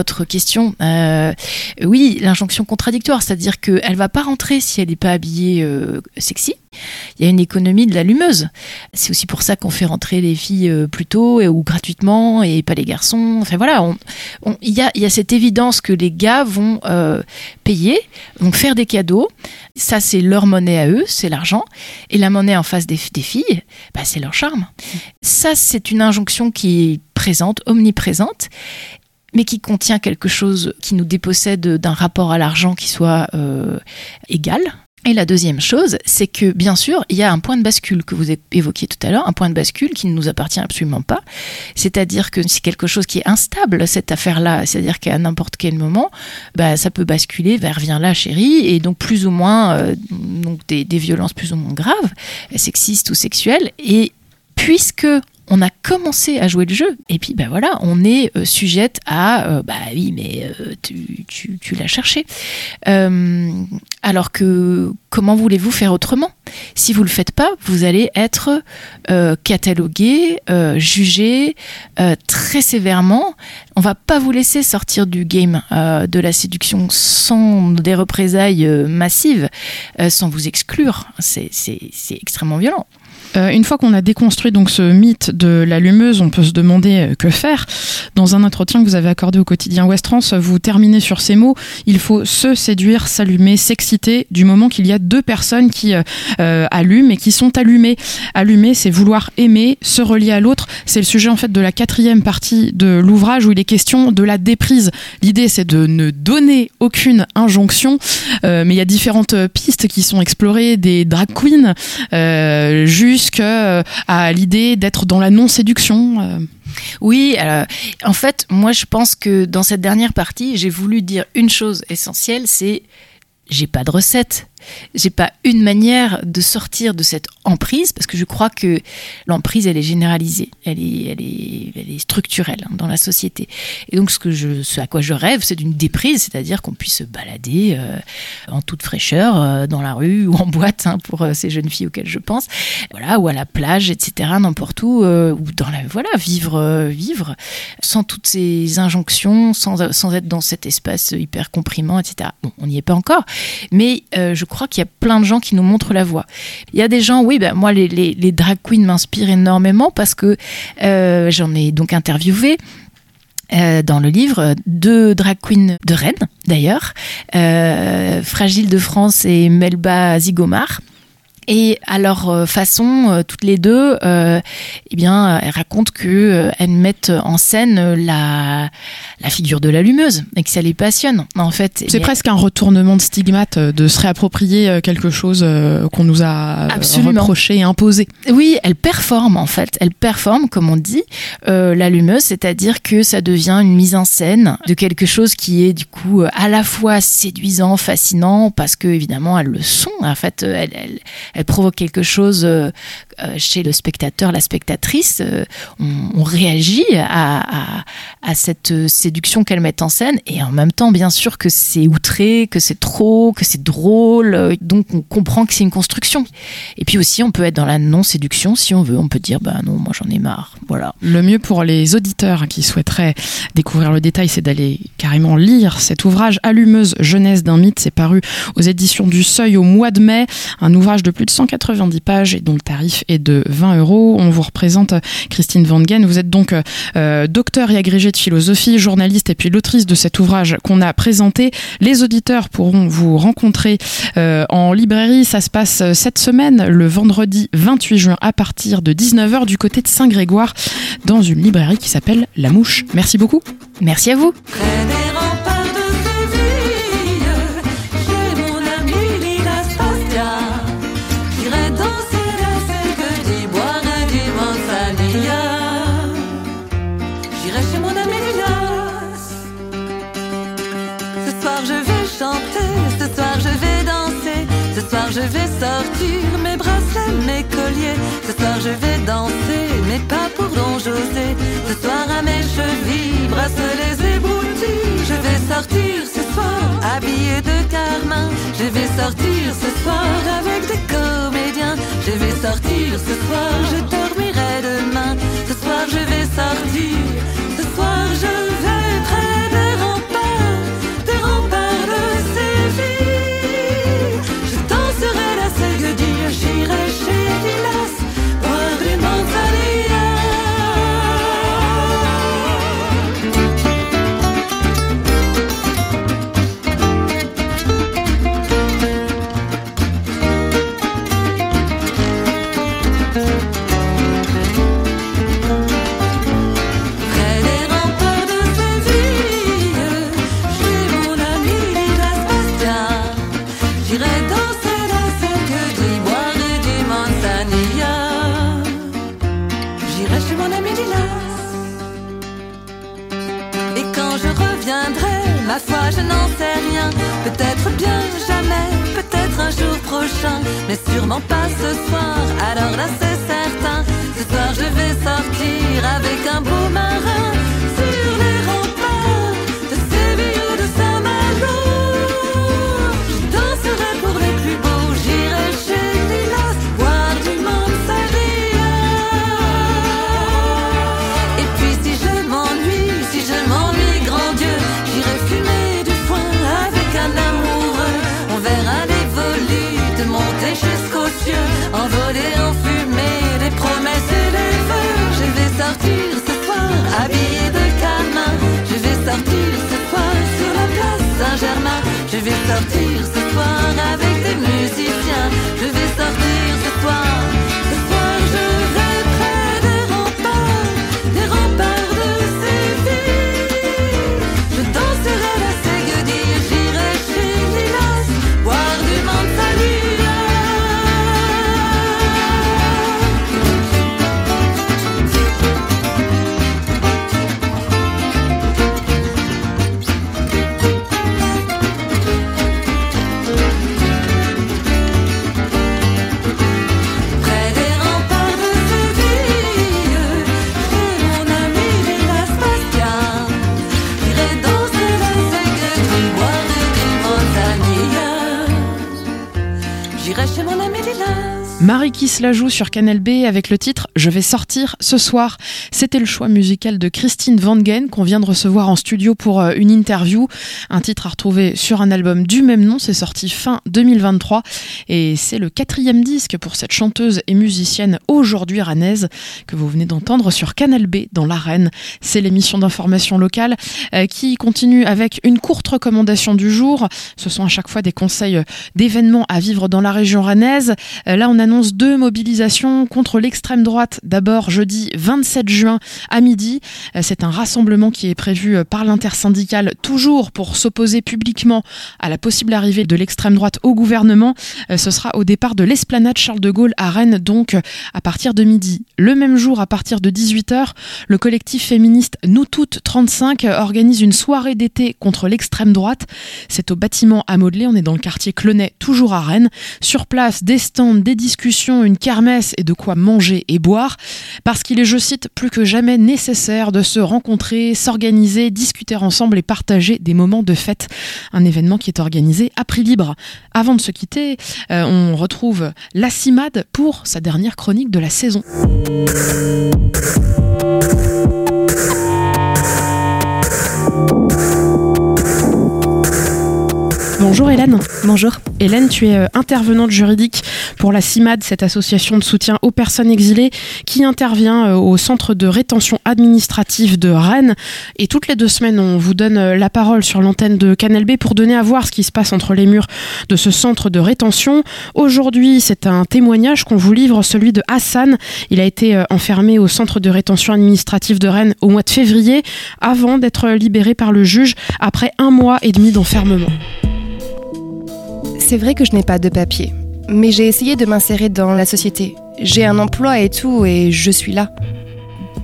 votre question, euh, oui, l'injonction contradictoire, c'est-à-dire qu'elle ne va pas rentrer si elle n'est pas habillée euh, sexy. Il y a une économie de l'allumeuse. C'est aussi pour ça qu'on fait rentrer les filles euh, plus tôt et, ou gratuitement et pas les garçons. Enfin voilà, on, on, il, y a, il y a cette évidence que les gars vont euh, payer, vont faire des cadeaux. Ça, c'est leur monnaie à eux, c'est l'argent. Et la monnaie en face des, des filles, bah, c'est leur charme. Ça, c'est une injonction qui est présente, omniprésente, mais qui contient quelque chose qui nous dépossède d'un rapport à l'argent qui soit euh, égal. Et la deuxième chose, c'est que, bien sûr, il y a un point de bascule que vous évoquiez tout à l'heure, un point de bascule qui ne nous appartient absolument pas. C'est-à-dire que c'est quelque chose qui est instable, cette affaire-là. C'est-à-dire qu'à n'importe quel moment, bah, ça peut basculer vers « viens là, chérie », et donc plus ou moins euh, donc des, des violences plus ou moins graves, sexistes ou sexuelles. Et puisque on a commencé à jouer le jeu, et puis ben voilà, on est euh, sujette à euh, bah oui, mais euh, tu, tu, tu l'as cherché. Euh, alors que comment voulez-vous faire autrement ? Si vous le faites pas, vous allez être euh, catalogué, euh, jugé euh, très sévèrement. On va pas vous laisser sortir du game euh, de la séduction sans des représailles euh, massives, euh, sans vous exclure. C'est, c'est, c'est extrêmement violent. Euh, une fois qu'on a déconstruit donc ce mythe de l'allumeuse, on peut se demander euh, que faire. Dans un entretien que vous avez accordé au quotidien Ouest France, vous terminez sur ces mots: il faut se séduire, s'allumer, s'exciter du moment qu'il y a deux personnes qui euh, euh, allument et qui sont allumées. Allumer, c'est vouloir aimer, se relier à l'autre. C'est le sujet en fait de la quatrième partie de l'ouvrage où il est question de la déprise. L'idée, c'est de ne donner aucune injonction, euh, mais il y a différentes pistes qui sont explorées, des drag queens, euh, juste que à l'idée d'être dans la non-séduction. euh. Oui, alors, en fait, moi je pense que dans cette dernière partie, j'ai voulu dire une chose essentielle, c'est j'ai pas de recette. J'ai pas une manière de sortir de cette emprise, parce que je crois que l'emprise, elle est généralisée, elle est, elle est, elle est structurelle hein, dans la société. Et donc, ce, que je, ce à quoi je rêve, c'est d'une déprise, c'est-à-dire qu'on puisse se balader euh, en toute fraîcheur euh, dans la rue ou en boîte, hein, pour euh, ces jeunes filles auxquelles je pense, voilà, ou à la plage, et cetera, n'importe où, euh, ou dans la, voilà, vivre, euh, vivre sans toutes ces injonctions, sans, sans être dans cet espace hyper comprimant, et cetera. Bon, on n'y est pas encore, mais euh, je Je crois qu'il y a plein de gens qui nous montrent la voie. Il y a des gens, oui, ben moi, les, les, les drag queens m'inspirent énormément parce que euh, j'en ai donc interviewé euh, dans le livre deux drag queens de Rennes, d'ailleurs, euh, Fragile de France et Melba Zigomar. Et à leur façon, euh, toutes les deux, euh, eh bien, elles racontent que euh, elles mettent en scène la la figure de l'allumeuse et que ça les passionne. En fait, c'est presque un retournement de stigmate de se réapproprier quelque chose euh, qu'on nous a Absolument. reproché et imposé. Oui, elles performent en fait. Elles performent, comme on dit, euh, l'allumeuse, c'est-à-dire que ça devient une mise en scène de quelque chose qui est du coup à la fois séduisant, fascinant, parce que évidemment elles le sont. En fait, elles, elles elle provoque quelque chose euh, chez le spectateur, la spectatrice. Euh, on, on réagit à, à, à cette séduction qu'elle met en scène, et en même temps, bien sûr, que c'est outré, que c'est trop, que c'est drôle. Donc, on comprend que c'est une construction. Et puis aussi, on peut être dans la non-séduction si on veut. On peut dire, bah non, moi j'en ai marre. Voilà. Le mieux pour les auditeurs qui souhaiteraient découvrir le détail, c'est d'aller carrément lire cet ouvrage Allumeuse, jeunesse d'un mythe. C'est paru aux éditions du Seuil au mois de mai. Un ouvrage de plus de cent quatre-vingt-dix pages et dont le tarif est de vingt euros. On vous représente Christine Van Gen. Vous êtes donc euh, docteur et agrégée de philosophie, journaliste et puis l'autrice de cet ouvrage qu'on a présenté. Les auditeurs pourront vous rencontrer euh, en librairie. Ça se passe cette semaine, le vendredi vingt-huit juin à partir de dix-neuf heures du côté de Saint-Grégoire dans une librairie qui s'appelle La Mouche. Merci beaucoup. Merci à vous. Je vais sortir mes bracelets, mes colliers. Ce soir je vais danser, mais pas pour Don José. Ce soir à mes chevilles, bracelets ébroutis. Je vais sortir ce soir, habillée de carmin. Je vais sortir ce soir avec des comédiens. Je vais sortir ce soir, je dormirai demain. Ce soir je vais sortir, ce soir je vais près des remparts. prochain, mais sûrement pas ce soir. Alors là c'est certain, ce soir je vais sortir avec un beau marin sur les remparts de Séville ou de Saint-Malo. Je danserai pour les plus beaux, j'irai chez Lilas, boire du Mansaria. Et puis si je m'ennuie, si je m'ennuie, grand Dieu, j'irai fumer du foin avec un amoureux. On verra les volutes monter jusqu'aux cieux, envoler en fumée les promesses et les vœux. Je vais sortir ce soir habillé de carmin, je vais sortir ce soir sur la place Saint-Germain. Je vais sortir ce soir avec des musiciens, je vais sortir ce soir. Ce soir je vais près des remparts, des remparts de Séville. Je danserai la Séguedille, j'irai chez Lilas, boire du Mansalia. Près des remparts de Séville, chez mon ami Lilas Bastien, j'irai danser la Séguedille, boire du Mansalia. J'irai chez mon ami Lilas. Marie qui se la joue sur Canal B avec le titre « Je vais sortir ce soir ». C'était le choix musical de Christine Wangen qu'on vient de recevoir en studio pour une interview. Un titre à retrouver sur un album du même nom, c'est sorti fin deux mille vingt-trois et c'est le quatrième disque pour cette chanteuse et musicienne aujourd'hui rennaise que vous venez d'entendre sur Canal B dans l'Arène. C'est l'émission d'information locale euh, qui continue avec une courte recommandation du jour. Ce sont à chaque fois des conseils d'événements à vivre dans la région rennaise. Euh, là, on annonce deux mobilisations contre l'extrême droite. D'abord, jeudi vingt-sept juin à midi. C'est un rassemblement qui est prévu par l'intersyndicale, toujours pour s'opposer publiquement à la possible arrivée de l'extrême droite au gouvernement. Ce sera au départ de l'esplanade Charles de Gaulle à Rennes, donc à partir de midi. Le même jour, à partir de dix-huit heures, le collectif féministe Nous Toutes trente-cinq organise une soirée d'été contre l'extrême droite. C'est au bâtiment à Modelet, on est dans le quartier Clenay, toujours à Rennes. Sur place, des stands, des discussions, une kermesse et de quoi manger et boire, parce qu'il est, je cite, plus que jamais nécessaire de se rencontrer, s'organiser, discuter ensemble et partager des moments de fête. Un événement qui est organisé à prix libre. Avant de se quitter, euh, on retrouve la CIMAD pour sa dernière chronique de la saison. Bonjour Hélène. Bonjour. Hélène, tu es intervenante juridique pour la CIMAD, cette association de soutien aux personnes exilées qui intervient au centre de rétention administrative de Rennes. Et toutes les deux semaines, on vous donne la parole sur l'antenne de Canal B pour donner à voir ce qui se passe entre les murs de ce centre de rétention. Aujourd'hui, c'est un témoignage qu'on vous livre, celui de Hassan. Il a été enfermé au centre de rétention administrative de Rennes au mois de février avant d'être libéré par le juge après un mois et demi d'enfermement. C'est vrai que je n'ai pas de papier, mais j'ai essayé de m'insérer dans la société. J'ai un emploi et tout, et je suis là. Pourquoi ?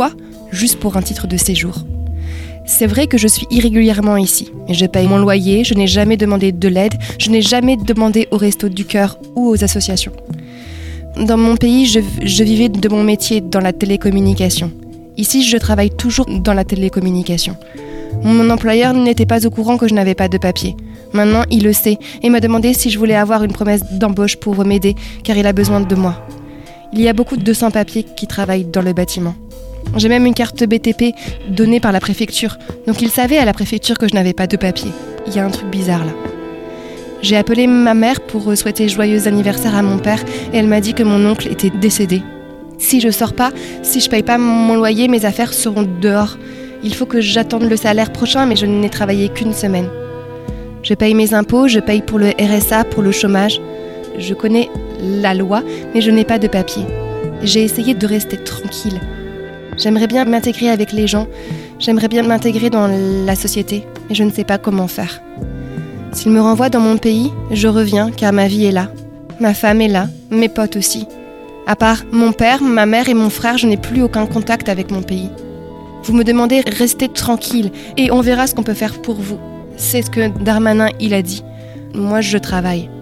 Juste pour un titre de séjour. C'est vrai que je suis irrégulièrement ici. Je paye mon loyer, je n'ai jamais demandé de l'aide, je n'ai jamais demandé au Resto du Cœur ou aux associations. Dans mon pays, je, je vivais de mon métier dans la télécommunication. Ici, je travaille toujours dans la télécommunication. Mon employeur n'était pas au courant que je n'avais pas de papier. Maintenant, il le sait et m'a demandé si je voulais avoir une promesse d'embauche pour m'aider, car il a besoin de moi. Il y a beaucoup de sans-papiers qui travaillent dans le bâtiment. J'ai même une carte B T P donnée par la préfecture, donc il savait à la préfecture que je n'avais pas de papier. Il y a un truc bizarre là. J'ai appelé ma mère pour souhaiter joyeux anniversaire à mon père et elle m'a dit que mon oncle était décédé. Si je sors pas, si je paye pas mon loyer, mes affaires seront dehors. Il faut que j'attende le salaire prochain, mais je n'ai travaillé qu'une semaine. Je paye mes impôts, je paye pour le R S A, pour le chômage. Je connais la loi, mais je n'ai pas de papier. J'ai essayé de rester tranquille. J'aimerais bien m'intégrer avec les gens, j'aimerais bien m'intégrer dans la société, mais je ne sais pas comment faire. S'ils me renvoient dans mon pays, je reviens car ma vie est là. Ma femme est là, mes potes aussi. À part mon père, ma mère et mon frère, je n'ai plus aucun contact avec mon pays. Vous me demandez de rester tranquille et on verra ce qu'on peut faire pour vous. C'est ce que Darmanin il a dit. Moi je travaille.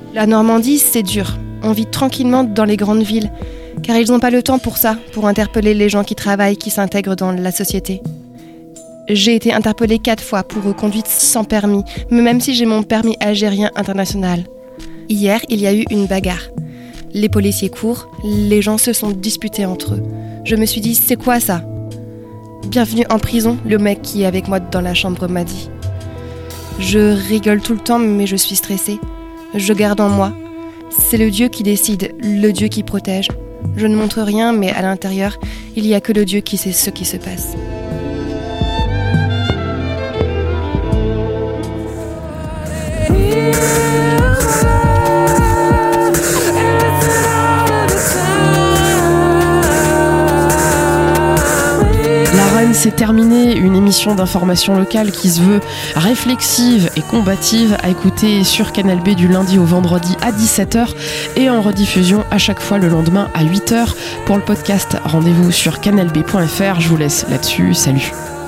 La Normandie, c'est dur. On vit tranquillement dans les grandes villes, car ils n'ont pas le temps pour ça, pour interpeller les gens qui travaillent, qui s'intègrent dans la société. J'ai été interpellée quatre fois pour conduite sans permis, mais même si j'ai mon permis algérien international. Hier, il y a eu une bagarre. Les policiers courent, les gens se sont disputés entre eux. Je me suis dit, c'est quoi ça ? Bienvenue en prison, le mec qui est avec moi dans la chambre m'a dit. Je rigole tout le temps, mais je suis stressée. Je garde en moi. C'est le Dieu qui décide, le Dieu qui protège. Je ne montre rien, mais à l'intérieur, il n'y a que le Dieu qui sait ce qui se passe. C'est terminé, une émission d'information locale qui se veut réflexive et combative à écouter sur Canal B du lundi au vendredi à dix-sept heures et en rediffusion à chaque fois le lendemain à huit heures. Pour le podcast, rendez-vous sur canal b point f r. Je vous laisse là-dessus. Salut.